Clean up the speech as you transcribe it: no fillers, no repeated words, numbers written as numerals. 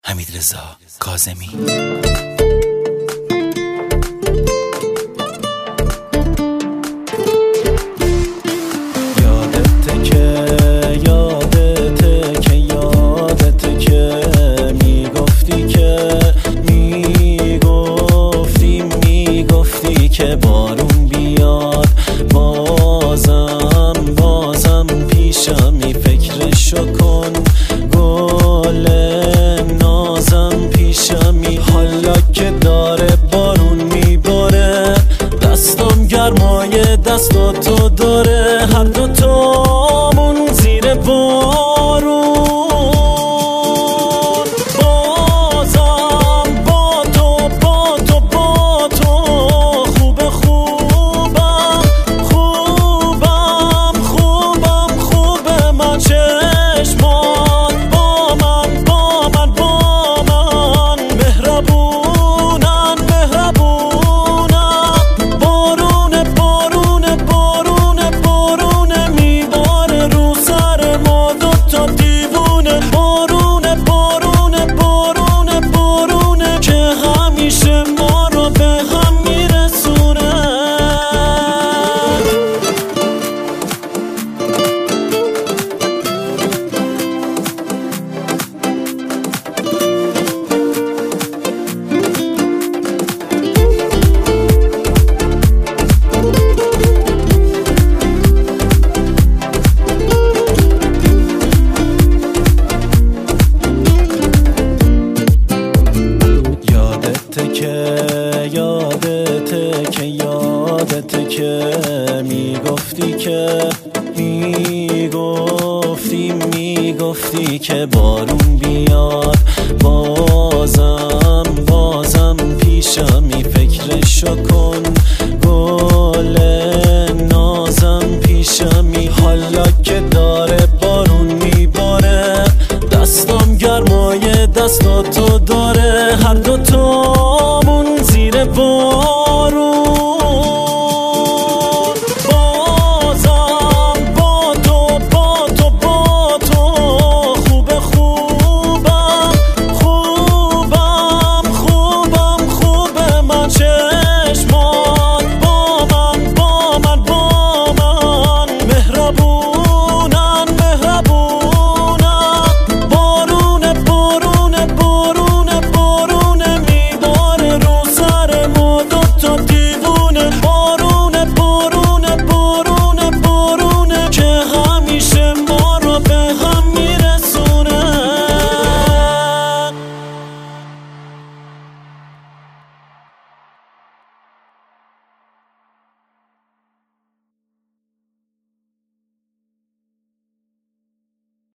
حمیدرضا کاظمی. یادته که میگفتی که بارون بیاد، بازم پیشمی فکرشو کن، گل نازم پیشمی. حالا که داره بارون میباره، دستم گرمای دستاتو داره، هر دوتامون زیر بارون. بازم با تو خوبه من، چشمان با من مهربونن. بارونه میباره رو سر ما دوتا دیوونه. بارونه که همیشه ما رو به هم میرسونه. یادته که میگفتی که بارون بیاد، بازم پیشمی فکرشو کن، گل نازم پیشمی. حالا که داره بارون میباره، دستم گرمای دستاتو داره، هر دوتا